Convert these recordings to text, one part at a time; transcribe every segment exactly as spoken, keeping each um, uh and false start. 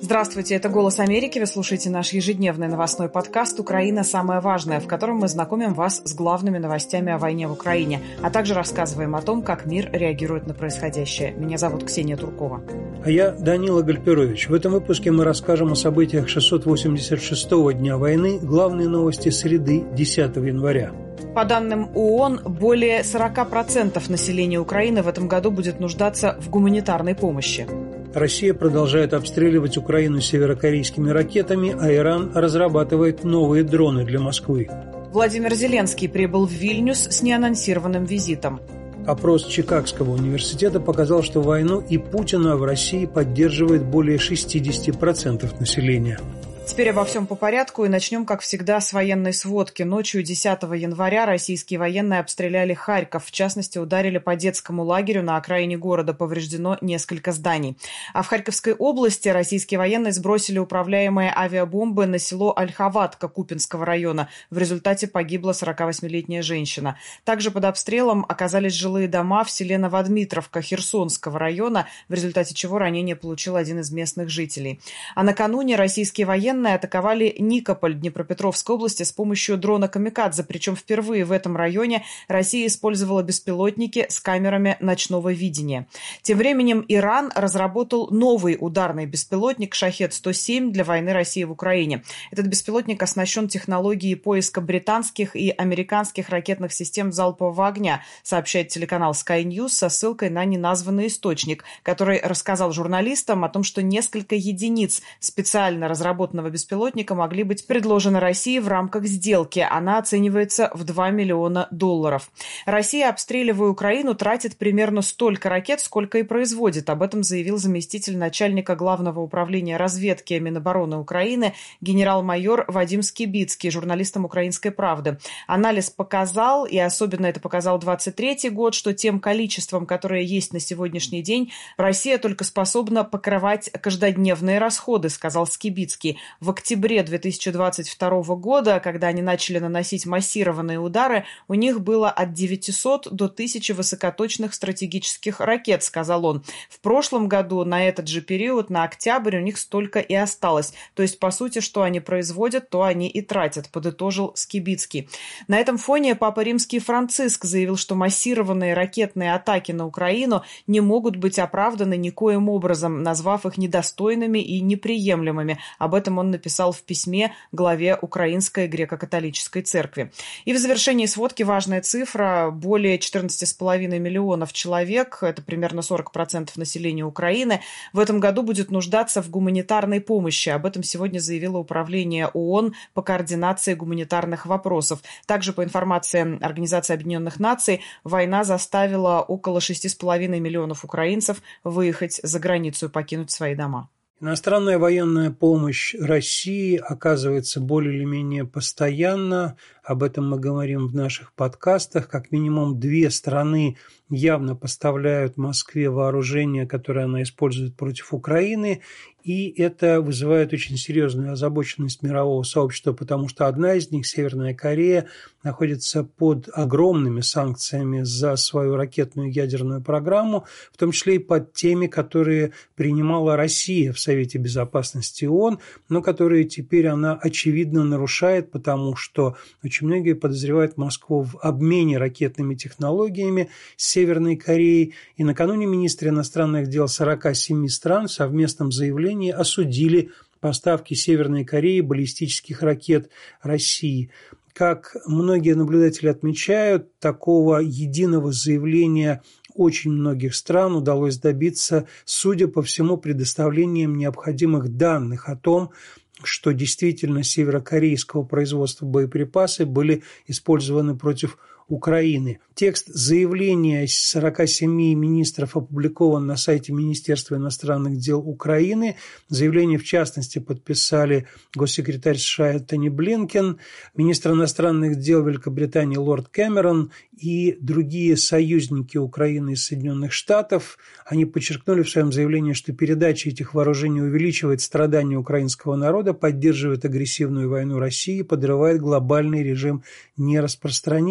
Здравствуйте, это «Голос Америки». Вы слушаете наш ежедневный новостной подкаст «Украина. Самое важное», в котором мы знакомим вас с главными новостями о войне в Украине, а также рассказываем о том, как мир реагирует на происходящее. Меня зовут Ксения Туркова. А я Данила Гальперович. В этом выпуске мы расскажем о событиях шестьсот восемьдесят шестого дня войны, главные новости среды, десятого января. По данным ООН, более сорок процентов населения Украины в этом году будет нуждаться в гуманитарной помощи. Россия продолжает обстреливать Украину северокорейскими ракетами, а Иран разрабатывает новые дроны для Москвы. Владимир Зеленский прибыл в Вильнюс с неанонсированным визитом. Опрос Чикагского университета показал, что войну и Путина в России поддерживает более шестьдесят процентов населения. Теперь обо всем по порядку и начнем, как всегда, с военной сводки. Ночью десятого января российские военные обстреляли Харьков. В частности, ударили по детскому лагерю на окраине города. Повреждено несколько зданий. А в Харьковской области российские военные сбросили управляемые авиабомбы на село Ольховатка Купинского района. В результате погибла сорокавосьмилетняя женщина. Также под обстрелом оказались жилые дома в селе Новодмитровка Херсонского района, в результате чего ранение получил один из местных жителей. А накануне российские военные атаковали Никополь Днепропетровской области с помощью дрона «Камикадзе». Причем впервые в этом районе Россия использовала беспилотники с камерами ночного видения. Тем временем Иран разработал новый ударный беспилотник «Шахед сто семь» для войны России в Украине. Этот беспилотник оснащен технологией поиска британских и американских ракетных систем залпового огня, сообщает телеканал Sky News со ссылкой на неназванный источник, который рассказал журналистам о том, что несколько единиц специально разработанного беспилотника могли быть предложены России в рамках сделки. Она оценивается в два миллиона долларов. Россия, обстреливая Украину, тратит примерно столько ракет, сколько и производит. Об этом заявил заместитель начальника Главного управления разведки Минобороны Украины генерал-майор Вадим Скибицкий журналистам «Украинской правды». Анализ показал, и особенно это показал двадцать третий год, что тем количеством, которое есть на сегодняшний день, Россия только способна покрывать каждодневные расходы, сказал Скибицкий. В октябре две тысячи двадцать второго года, когда они начали наносить массированные удары, у них было от девятисот до тысячи высокоточных стратегических ракет, сказал он. В прошлом году на этот же период, на октябрь, у них столько и осталось. То есть, по сути, что они производят, то они и тратят, подытожил Скибицкий. На этом фоне Папа Римский Франциск заявил, что массированные ракетные атаки на Украину не могут быть оправданы никоим образом, назвав их недостойными и неприемлемыми. Об этом он написал в письме главе Украинской греко-католической церкви. И в завершении сводки важная цифра. Более четырнадцать с половиной миллионов человек, это примерно сорок процентов населения Украины, в этом году будет нуждаться в гуманитарной помощи. Об этом сегодня заявило Управление ООН по координации гуманитарных вопросов. Также, по информации Организации Объединенных Наций, война заставила около шести с половиной миллионов украинцев выехать за границу и покинуть свои дома. Иностранная военная помощь России оказывается более или менее постоянно. Об этом мы говорим в наших подкастах. Как минимум две страны явно поставляют Москве вооружение, которое она использует против Украины. И это вызывает очень серьезную озабоченность мирового сообщества, потому что одна из них, Северная Корея, находится под огромными санкциями за свою ракетную ядерную программу, в том числе и под теми, которые принимала Россия в Совете Безопасности ООН, но которые теперь она очевидно нарушает, потому что очень многие подозревают Москву в обмене ракетными технологиями с Северной Кореей. И накануне министры иностранных дел сорока семи стран в совместном заявлении осудили поставки Северной Кореи баллистических ракет России. Как многие наблюдатели отмечают, такого единого заявления очень многих стран удалось добиться, судя по всему, предоставлением необходимых данных о том, что действительно северокорейского производства боеприпасы были использованы против Украины. Текст заявления сорока семи министров опубликован на сайте Министерства иностранных дел Украины. Заявление, в частности, подписали госсекретарь США Энтони Блинкен, министр иностранных дел Великобритании лорд Кэмерон и другие союзники Украины и Соединенных Штатов. Они подчеркнули в своем заявлении, что передача этих вооружений увеличивает страдания украинского народа, поддерживает агрессивную войну России, подрывает глобальный режим нераспространения.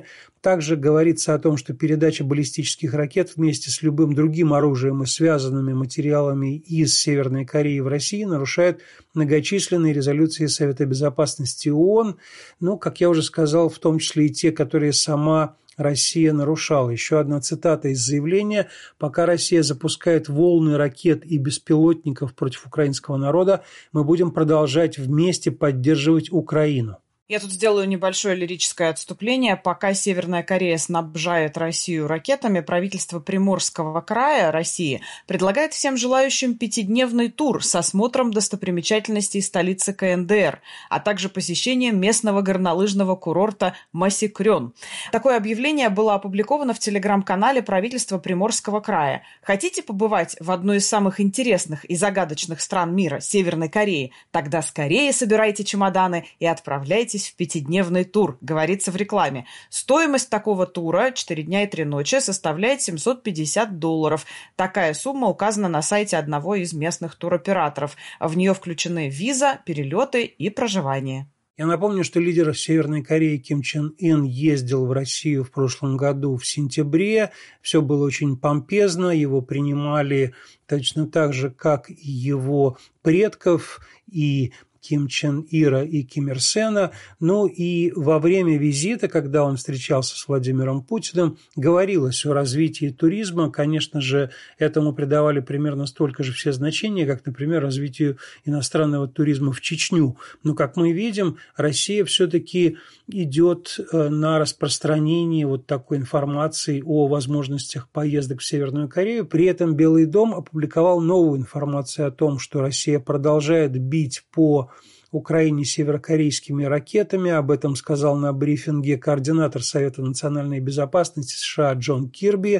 Также говорится о том, что передача баллистических ракет вместе с любым другим оружием и связанными материалами из Северной Кореи в России нарушает многочисленные резолюции Совета Безопасности ООН, ну, как я уже сказал, в том числе и те, которые сама Россия нарушала. Еще одна цитата из заявления: «Пока Россия запускает волны ракет и беспилотников против украинского народа, мы будем продолжать вместе поддерживать Украину». Я тут сделаю небольшое лирическое отступление. Пока Северная Корея снабжает Россию ракетами, правительство Приморского края России предлагает всем желающим пятидневный тур с осмотром достопримечательностей столицы ка эн дэ эр, а также посещением местного горнолыжного курорта Масикрён. Такое объявление было опубликовано в телеграм-канале правительства Приморского края. Хотите побывать в одной из самых интересных и загадочных стран мира, Северной Кореи? Тогда скорее собирайте чемоданы и отправляйтесь в пятидневный тур, говорится в рекламе. Стоимость такого тура четыре дня и три ночи составляет семьсот пятьдесят долларов. Такая сумма указана на сайте одного из местных туроператоров. В нее включены виза, перелеты и проживание. Я напомню, что лидер Северной Кореи Ким Чен Ын ездил в Россию в прошлом году в сентябре. Все было очень помпезно, его принимали точно так же, как и его предков, и Ким Чен Ира и Ким Ир Сена. Ну и во время визита, когда он встречался с Владимиром Путиным, говорилось о развитии туризма. Конечно же, этому придавали примерно столько же все значения, как, например, развитию иностранного туризма в Чечню. Но, как мы видим, Россия все-таки идет на распространение вот такой информации о возможностях поездок в Северную Корею. При этом Белый дом опубликовал новую информацию о том, что Россия продолжает бить по Украине северокорейскими ракетами. Об этом сказал на брифинге координатор Совета национальной безопасности США Джон Кирби.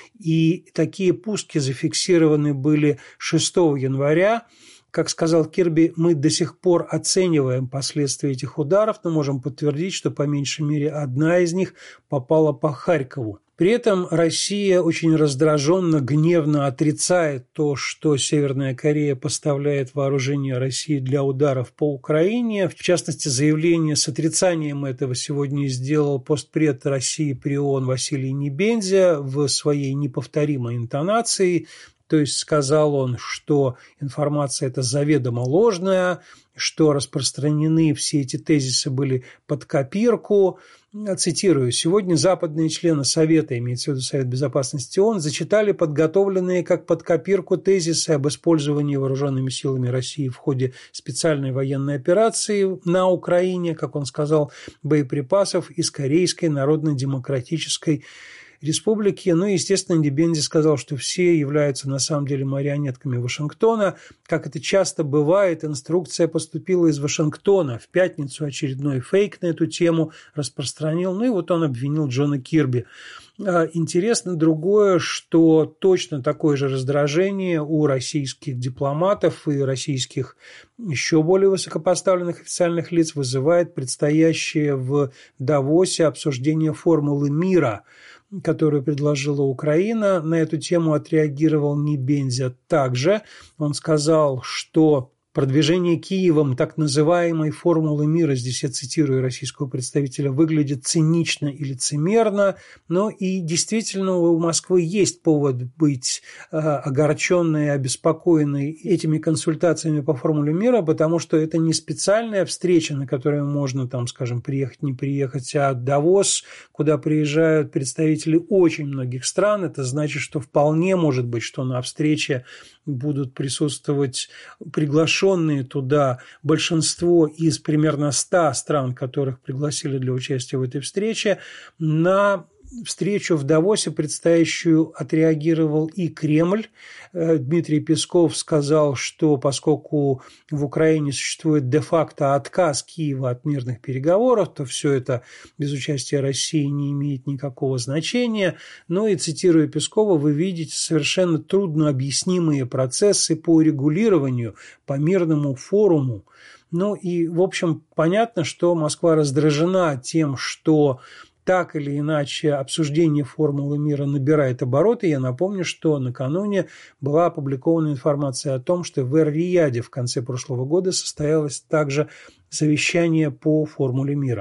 И такие пуски зафиксированы были шестого января. Как сказал Кирби, мы до сих пор оцениваем последствия этих ударов, но можем подтвердить, что по меньшей мере одна из них попала по Харькову. При этом Россия очень раздраженно, гневно отрицает то, что Северная Корея поставляет вооружение России для ударов по Украине. В частности, заявление с отрицанием этого сегодня сделал постпред России при ООН Василий Небензя в своей неповторимой интонации. То есть сказал он, что информация эта заведомо ложная, что распространены все эти тезисы были под копирку. Цитирую: «Сегодня западные члены Совета, имеется в виду Совет Безопасности ООН, зачитали подготовленные как под копирку тезисы об использовании вооруженными силами России в ходе специальной военной операции на Украине, как он сказал, боеприпасов из Корейской Народно-Демократической Республики». Ну и, естественно, Небензи сказал, что все являются на самом деле марионетками Вашингтона. Как это часто бывает, инструкция поступила из Вашингтона. В пятницу очередной фейк на эту тему распространил. Ну и вот он обвинил Джона Кирби. Интересно другое, что точно такое же раздражение у российских дипломатов и российских еще более высокопоставленных официальных лиц вызывает предстоящее в Давосе обсуждение формулы мира, которую предложила Украина. На эту тему отреагировал Небензя также. Он сказал, что продвижение Киевом так называемой формулы мира, здесь я цитирую российского представителя, выглядит цинично и лицемерно, но и действительно у Москвы есть повод быть э, огорченной и обеспокоенной этими консультациями по формуле мира, потому что это не специальная встреча, на которую можно, там, скажем, приехать, не приехать, а Давос, куда приезжают представители очень многих стран. Это значит, что вполне может быть, что на встрече будут присутствовать приглашенные туда большинство из примерно ста стран, которых пригласили для участия в этой встрече. На встречу в Давосе, предстоящую, отреагировал и Кремль. Дмитрий Песков сказал, что поскольку в Украине существует де-факто отказ Киева от мирных переговоров, то все это без участия России не имеет никакого значения. Но и, цитирую Пескова, вы видите совершенно трудно объяснимые процессы по регулированию, по мирному форуму. Ну и, в общем, понятно, что Москва раздражена тем, что так или иначе обсуждение формулы мира набирает обороты. Я напомню, что накануне была опубликована информация о том, что в Эр-Рияде в конце прошлого года состоялось также совещание по формуле мира.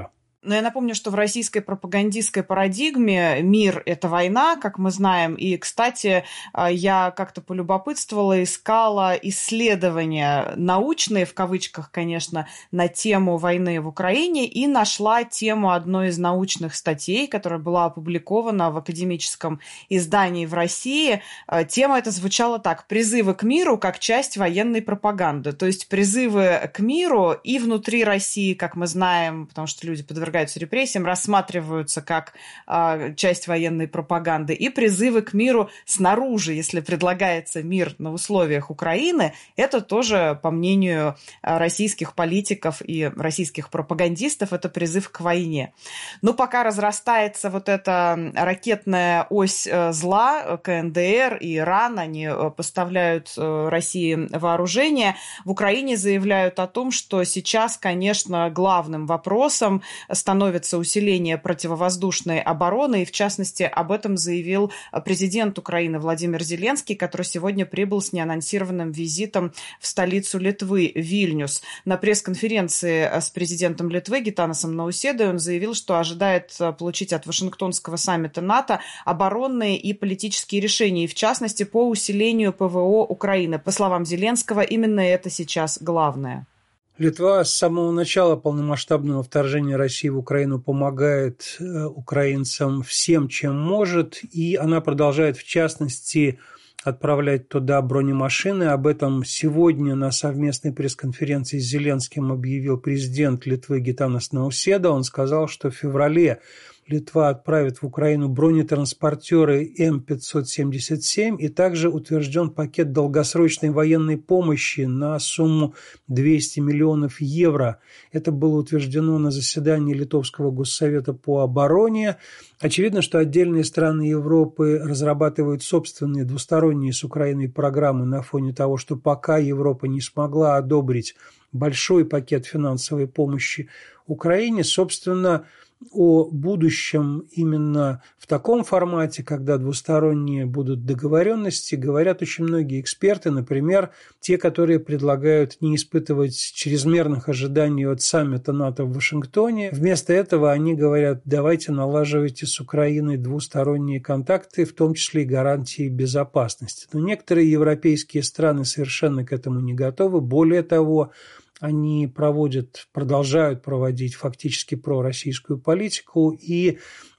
Но я напомню, что в российской пропагандистской парадигме мир – это война, как мы знаем. И, кстати, я как-то полюбопытствовала, искала исследования научные, в кавычках, конечно, на тему войны в Украине и нашла тему одной из научных статей, которая была опубликована в академическом издании в России. Тема эта звучала так: «Призывы к миру как часть военной пропаганды». То есть призывы к миру и внутри России, как мы знаем, потому что люди подвергаются репрессиям, рассматриваются как э, часть военной пропаганды, и призывы к миру снаружи, если предлагается мир на условиях Украины, это тоже, по мнению российских политиков и российских пропагандистов, это призыв к войне. Но пока разрастается вот эта ракетная ось зла, ка эн дэ эр и Иран, они поставляют России вооружение, в Украине заявляют о том, что сейчас, конечно, главным вопросом становится усиление противовоздушной обороны, и в частности об этом заявил президент Украины Владимир Зеленский, который сегодня прибыл с неанонсированным визитом в столицу Литвы, Вильнюс. На пресс-конференции с президентом Литвы Гитанасом Науседой он заявил, что ожидает получить от Вашингтонского саммита НАТО оборонные и политические решения, и в частности по усилению пэ вэ о Украины. По словам Зеленского, именно это сейчас главное. Литва с самого начала полномасштабного вторжения России в Украину помогает украинцам всем, чем может, и она продолжает, в частности, отправлять туда бронемашины. Об этом сегодня на совместной пресс-конференции с Зеленским объявил президент Литвы Гитанас Науседа. Он сказал, что в феврале Литва отправит в Украину бронетранспортеры эм пятьсот семьдесят семь, и также утвержден пакет долгосрочной военной помощи на сумму двести миллионов евро. Это было утверждено на заседании Литовского госсовета по обороне. Очевидно, что отдельные страны Европы разрабатывают собственные двусторонние с Украиной программы на фоне того, что пока Европа не смогла одобрить большой пакет финансовой помощи Украине, собственно, о будущем именно в таком формате, когда двусторонние будут договоренности, говорят очень многие эксперты, например, те, которые предлагают не испытывать чрезмерных ожиданий от саммита НАТО в Вашингтоне. Вместо этого они говорят: давайте налаживайте с Украиной двусторонние контакты, в том числе и гарантии безопасности. Но некоторые европейские страны совершенно к этому не готовы. Более того, они проводят, продолжают проводить фактически пророссийскую политику, и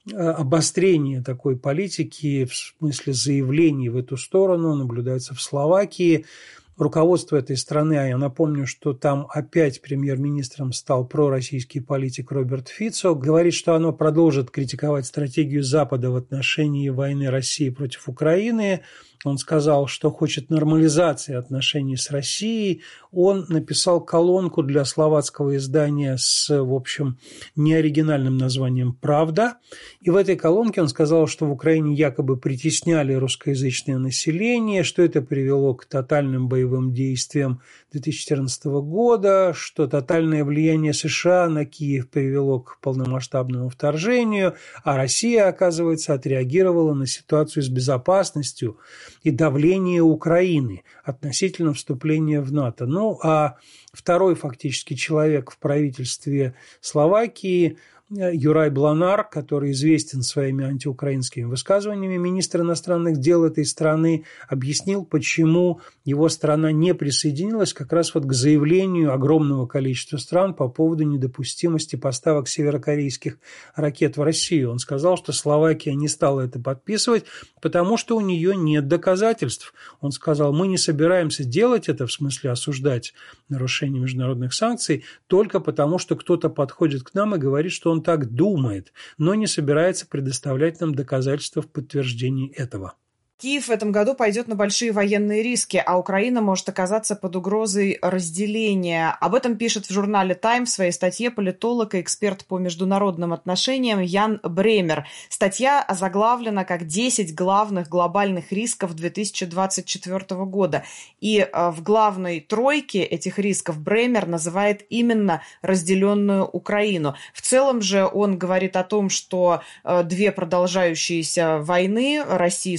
обострение такой политики в смысле заявлений в эту сторону наблюдается в Словакии. Руководство этой страны, а я напомню, что там опять премьер-министром стал пророссийский политик Роберт Фицо, говорит, что оно продолжит критиковать стратегию Запада в отношении войны России против Украины. Он сказал, что хочет нормализации отношений с Россией. Он написал колонку для словацкого издания с, в общем, неоригинальным названием «Правда». И в этой колонке он сказал, что в Украине якобы притесняли русскоязычное население, что это привело к тотальным боевым действиям две тысячи четырнадцатого года, что тотальное влияние США на Киев привело к полномасштабному вторжению, а Россия, оказывается, отреагировала на ситуацию с безопасностью и давление Украины относительно вступления в НАТО. Ну, а второй фактически человек в правительстве Словакии, Юрай Бланар, который известен своими антиукраинскими высказываниями, министр иностранных дел этой страны, объяснил, почему его страна не присоединилась как раз вот к заявлению огромного количества стран по поводу недопустимости поставок северокорейских ракет в Россию. Он сказал, что Словакия не стала это подписывать, потому что у нее нет доказательств. Он сказал: мы не собираемся делать это, в смысле осуждать нарушение международных санкций, только потому, что кто-то подходит к нам и говорит, что он так думает, но не собирается предоставлять нам доказательства в подтверждении этого. Киев в этом году пойдет на большие военные риски, а Украина может оказаться под угрозой разделения. Об этом пишет в журнале «Тайм» в своей статье политолог и эксперт по международным отношениям Ян Бремер. Статья озаглавлена как «десять главных глобальных рисков две тысячи двадцать четвёртого года». И в главной тройке этих рисков Бремер называет именно разделенную Украину. В целом же он говорит о том, что две продолжающиеся войны России с Украиной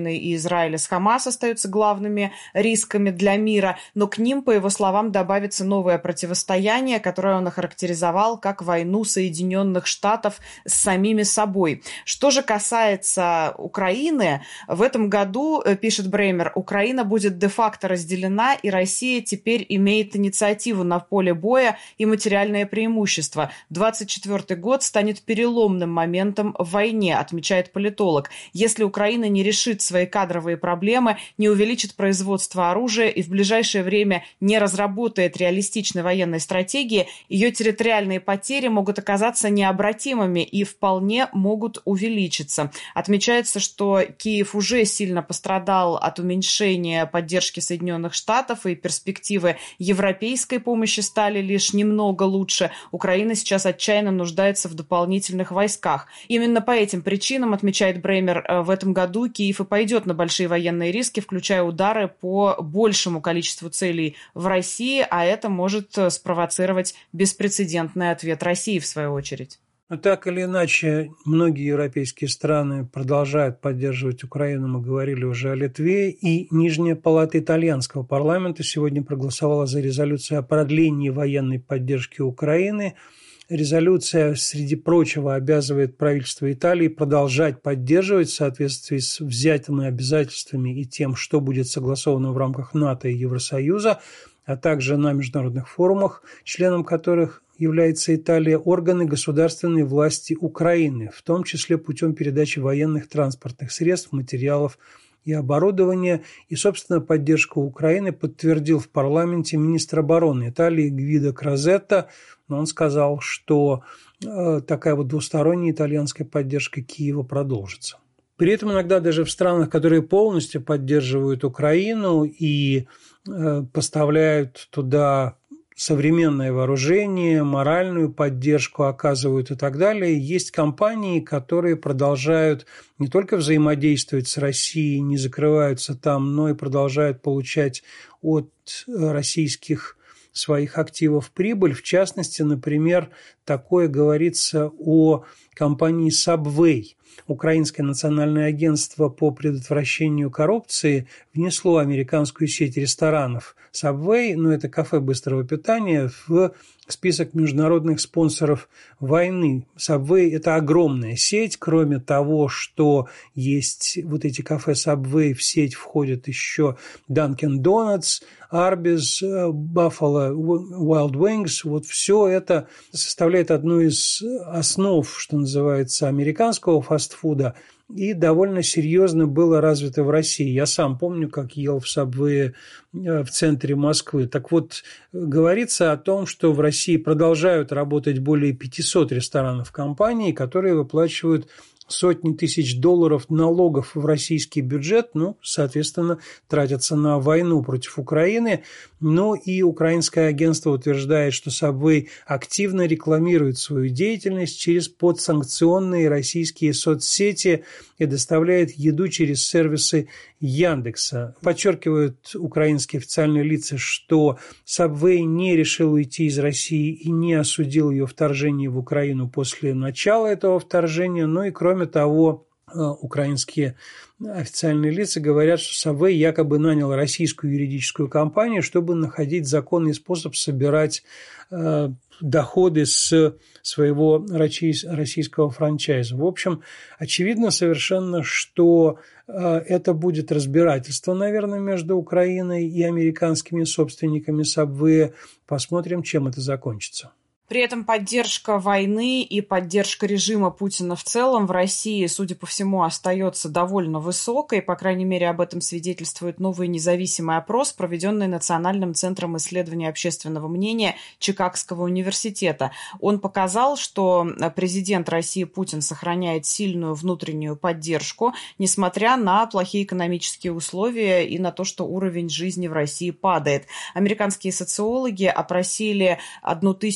Палестины и Израиля с Хамас остаются главными рисками для мира, но к ним, по его словам, добавится новое противостояние, которое он охарактеризовал как войну Соединенных Штатов с самими собой. Что же касается Украины, в этом году, пишет Бреймер, Украина будет де-факто разделена, и Россия теперь имеет инициативу на поле боя и материальное преимущество. двадцать четвёртый год станет переломным моментом в войне, отмечает политолог. Если Украина не решит свои кадровые проблемы, не увеличит производство оружия и в ближайшее время не разработает реалистичной военной стратегии, ее территориальные потери могут оказаться необратимыми и вполне могут увеличиться. Отмечается, что Киев уже сильно пострадал от уменьшения поддержки Соединенных Штатов, и перспективы европейской помощи стали лишь немного лучше. Украина сейчас отчаянно нуждается в дополнительных войсках. Именно по этим причинам, отмечает Бреймер, в этом году Киев и пойдет на большие военные риски, включая удары по большему количеству целей в России, а это может спровоцировать беспрецедентный ответ России в свою очередь. Но так или иначе, многие европейские страны продолжают поддерживать Украину. Мы говорили уже о Литве. И Нижняя палата итальянского парламента сегодня проголосовала за резолюцию о продлении военной поддержки Украины. Резолюция, среди прочего, обязывает правительство Италии продолжать поддерживать в соответствии с взятыми обязательствами и тем, что будет согласовано в рамках НАТО и Евросоюза, а также на международных форумах, членом которых является Италия, органы государственной власти Украины, в том числе путем передачи военных транспортных средств, материалов и оборудования. И, собственно, поддержку Украины подтвердил в парламенте министр обороны Италии Гвидо Крозетто. Но он сказал, что э, такая вот двусторонняя итальянская поддержка Киева продолжится. При этом иногда даже в странах, которые полностью поддерживают Украину и э, поставляют туда современное вооружение, моральную поддержку оказывают и так далее, есть компании, которые продолжают не только взаимодействовать с Россией, не закрываются там, но и продолжают получать от российских своих активов прибыль. В частности, например, такое говорится о компании Subway. Украинское национальное агентство по предотвращению коррупции внесло американскую сеть ресторанов Subway, ну это кафе быстрого питания, в список международных спонсоров войны. Subway – это огромная сеть. Кроме того, что есть вот эти кафе Subway, в сеть входят еще Dunkin' Donuts, Arby's, Buffalo Wild Wings. Вот все это составляет одну из основ, что называется, американского фастфуда, и довольно серьезно было развито в России. Я сам помню, как ел в Subway в центре Москвы. Так вот, говорится о том, что в России продолжают работать более пятисот ресторанов компаний, которые выплачивают сотни тысяч долларов налогов в российский бюджет, ну, соответственно, тратятся на войну против Украины. Но и украинское агентство утверждает, что Subway активно рекламирует свою деятельность через подсанкционные российские соцсети и доставляет еду через сервисы Яндекса. Подчеркивают украинские официальные лица, что Subway не решил уйти из России и не осудил ее вторжение в Украину после начала этого вторжения. Ну и кроме того, украинские официальные лица говорят, что Subway якобы нанял российскую юридическую компанию, чтобы находить законный способ собирать э, доходы с своего российского франчайза. В общем, очевидно совершенно, что э, это будет разбирательство, наверное, между Украиной и американскими собственниками Subway. Посмотрим, чем это закончится. При этом поддержка войны и поддержка режима Путина в целом в России, судя по всему, остается довольно высокой. По крайней мере, об этом свидетельствует новый независимый опрос, проведенный Национальным центром исследования общественного мнения Чикагского университета. Он показал, что президент России Путин сохраняет сильную внутреннюю поддержку, несмотря на плохие экономические условия и на то, что уровень жизни в России падает. Американские социологи опросили тысячу сорок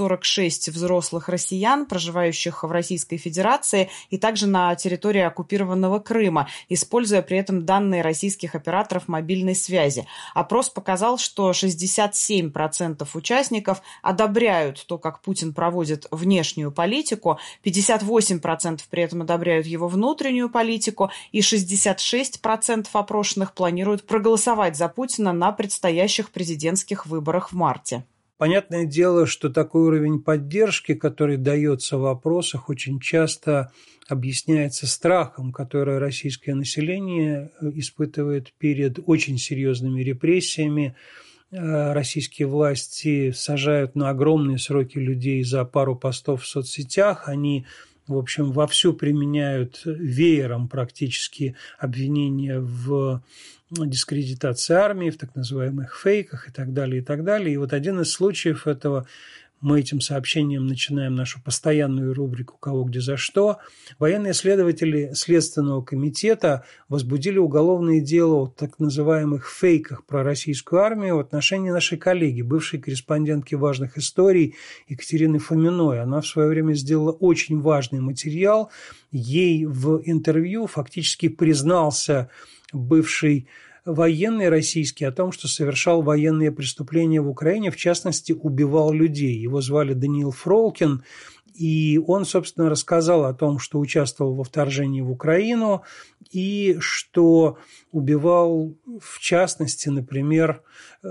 сорок шесть взрослых россиян, проживающих в Российской Федерации и также на территории оккупированного Крыма, используя при этом данные российских операторов мобильной связи. Опрос показал, что шестьдесят семь процентов участников одобряют то, как Путин проводит внешнюю политику, пятьдесят восемь процентов при этом одобряют его внутреннюю политику и шестьдесят шесть процентов опрошенных планируют проголосовать за Путина на предстоящих президентских выборах в марте. Понятное дело, что такой уровень поддержки, который дается в опросах, очень часто объясняется страхом, который российское население испытывает перед очень серьезными репрессиями. Российские власти сажают на огромные сроки людей за пару постов в соцсетях. Они, в общем, вовсю применяют веером практически обвинения в дискредитации армии, в так называемых фейках и так далее, и так далее. И вот один из случаев этого, мы этим сообщением начинаем нашу постоянную рубрику «Кого, где, за что». Военные следователи Следственного комитета возбудили уголовное дело о так называемых фейках про российскую армию в отношении нашей коллеги, бывшей корреспондентки «Важных историй» Екатерины Фоминой. Она в свое время сделала очень важный материал. Ей в интервью фактически признался бывший военный российский о том, что совершал военные преступления в Украине, в частности, убивал людей. Его звали Даниил Фролкин, и он, собственно, рассказал о том, что участвовал во вторжении в Украину и что убивал, в частности, например,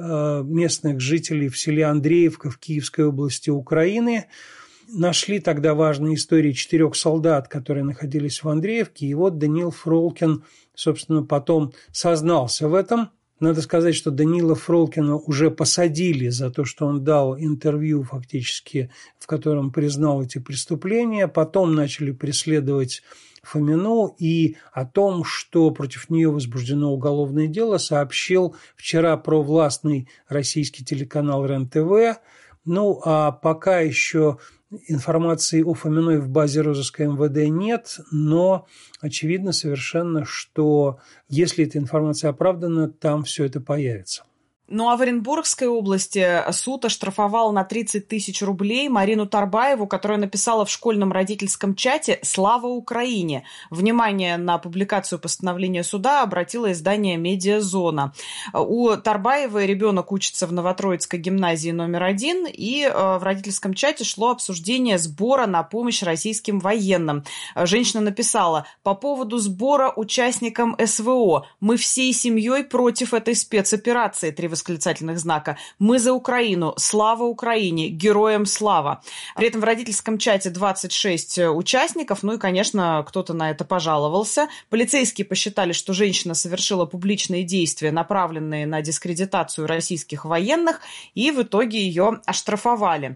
местных жителей в селе Андреевка в Киевской области Украины. Нашли тогда важные истории четырех солдат, которые находились в Андреевке, и вот Даниил Фролкин, собственно, потом сознался в этом. Надо сказать, что Даниила Фролкина уже посадили за то, что он дал интервью фактически, в котором признал эти преступления. Потом начали преследовать Фомину, и о том, что против нее возбуждено уголовное дело, сообщил вчера провластный российский телеканал РЕН-ТВ. Ну, а пока еще информации о Фоминой в базе розыска эм вэ дэ нет, но очевидно совершенно, что если эта информация оправдана, там все это появится. Ну а в Оренбургской области суд оштрафовал на тридцать тысяч рублей Марину Тарбаеву, которая написала в школьном родительском чате «Слава Украине». Внимание на публикацию постановления суда обратило издание «Медиазона». У Тарбаевой ребенок учится в Новотроицкой гимназии номер один, и в родительском чате шло обсуждение сбора на помощь российским военным. Женщина написала: «По поводу сбора участникам эс вэ о. Мы всей семьей против этой спецоперации». Три восклицательных знака. «Мы за Украину! Слава Украине! Героям слава!» При этом в родительском чате двадцать шесть участников, ну и, конечно, кто-то на это пожаловался. Полицейские посчитали, что женщина совершила публичные действия, направленные на дискредитацию российских военных, и в итоге ее оштрафовали.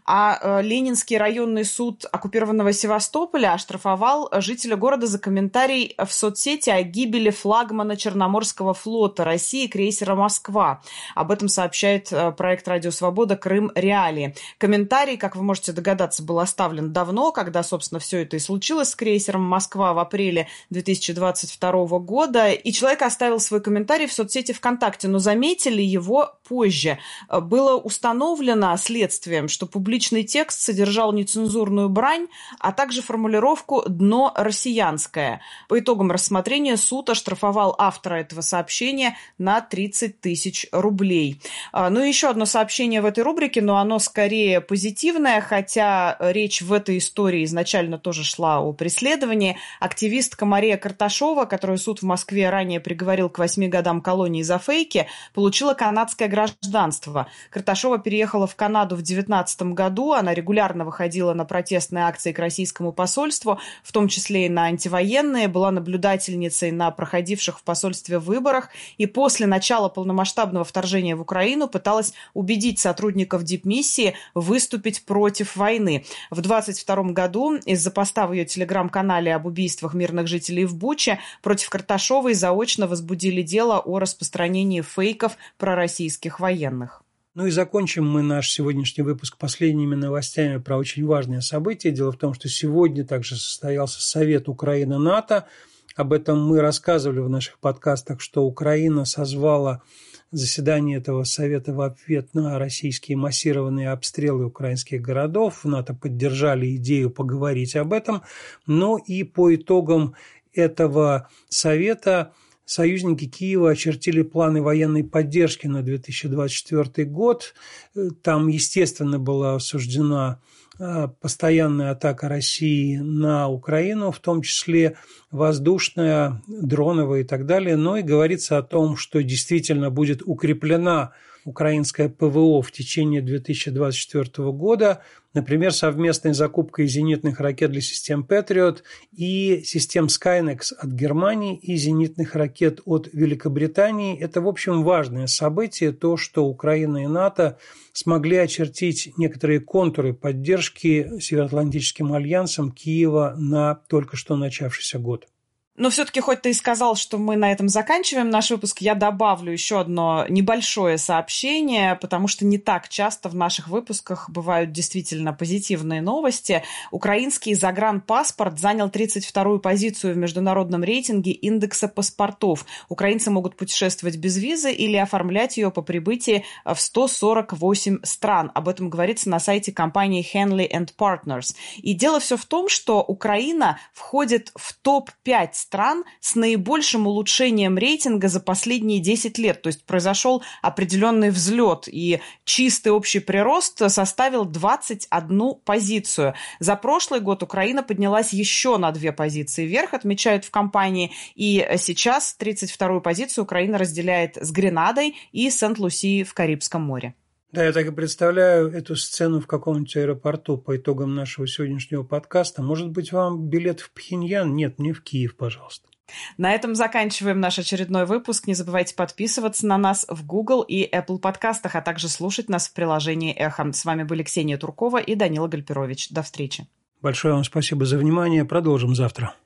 А Ленинский районный суд оккупированного Севастополя оштрафовал жителя города за комментарий в соцсети о гибели флагмана Черноморского флота России крейсера «Москва». Об этом сообщает проект «Радио Свобода. Крым. Реалии». Комментарий, как вы можете догадаться, был оставлен давно, когда, собственно, все это и случилось с крейсером «Москва» в апреле две тысячи двадцать второго года. И человек оставил свой комментарий в соцсети ВКонтакте, но заметили его позже. Было установлено следствием, что публичный текст содержал нецензурную брань, а также формулировку «дно россиянское». По итогам рассмотрения суд оштрафовал автора этого сообщения на тридцать тысяч рублей. рублей. Ну и еще одно сообщение в этой рубрике, но оно скорее позитивное, хотя речь в этой истории изначально тоже шла о преследовании. Активистка Мария Карташова, которую суд в Москве ранее приговорил к восьми годам колонии за фейки, получила канадское гражданство. Карташова переехала в Канаду в две тысячи девятнадцатом году. Она регулярно выходила на протестные акции к российскому посольству, в том числе и на антивоенные, была наблюдательницей на проходивших в посольстве выборах, и после начала полномасштабного вторжения в Украину пыталась убедить сотрудников дипмиссии выступить против войны. В двадцать втором году из-за поста в ее телеграм-канале об убийствах мирных жителей в Буче против Карташовой заочно возбудили дело о распространении фейков про российских военных. Ну и закончим мы наш сегодняшний выпуск последними новостями про очень важное событие. Дело в том, что сегодня также состоялся Совет Украина-НАТО. Об этом мы рассказывали в наших подкастах, что Украина созвала заседании этого совета в ответ на российские массированные обстрелы украинских городов. В НАТО поддержали идею поговорить об этом. Но и по итогам этого совета союзники Киева очертили планы военной поддержки на две тысячи двадцать четвёртый год. Там, естественно, была осуждена постоянная атака России на Украину, в том числе воздушная, дроновая и так далее. Но и говорится о том, что действительно будет укреплена украинское ПВО в течение две тысячи двадцать четвёртого года, например, совместной закупкой зенитных ракет для систем Patriot и систем Skynex от Германии и зенитных ракет от Великобритании. Это, в общем, важное событие, то, что Украина и НАТО смогли очертить некоторые контуры поддержки Североатлантическим альянсом Киева на только что начавшийся год. Но все-таки, хоть ты и сказал, что мы на этом заканчиваем наш выпуск, я добавлю еще одно небольшое сообщение, потому что не так часто в наших выпусках бывают действительно позитивные новости. Украинский загранпаспорт занял тридцать вторую позицию в международном рейтинге индекса паспортов. Украинцы могут путешествовать без визы или оформлять ее по прибытии в сто сорок восемь стран. Об этом говорится на сайте компании Henley энд Partners. И дело все в том, что Украина входит в топ пять стран с наибольшим улучшением рейтинга за последние десять лет. То есть произошел определенный взлет, и чистый общий прирост составил двадцать одну позицию. За прошлый год Украина поднялась еще на две позиции вверх, отмечают в компании, и сейчас тридцать вторую позицию Украина разделяет с Гренадой и Сент-Лусией в Карибском море. Да, я так и представляю эту сцену в каком-нибудь аэропорту по итогам нашего сегодняшнего подкаста. Может быть, вам билет в Пхеньян? Нет, мне в Киев, пожалуйста. На этом заканчиваем наш очередной выпуск. Не забывайте подписываться на нас в Google и Apple подкастах, а также слушать нас в приложении «Эхо». С вами были Ксения Туркова и Данила Гальперович. До встречи. Большое вам спасибо за внимание. Продолжим завтра.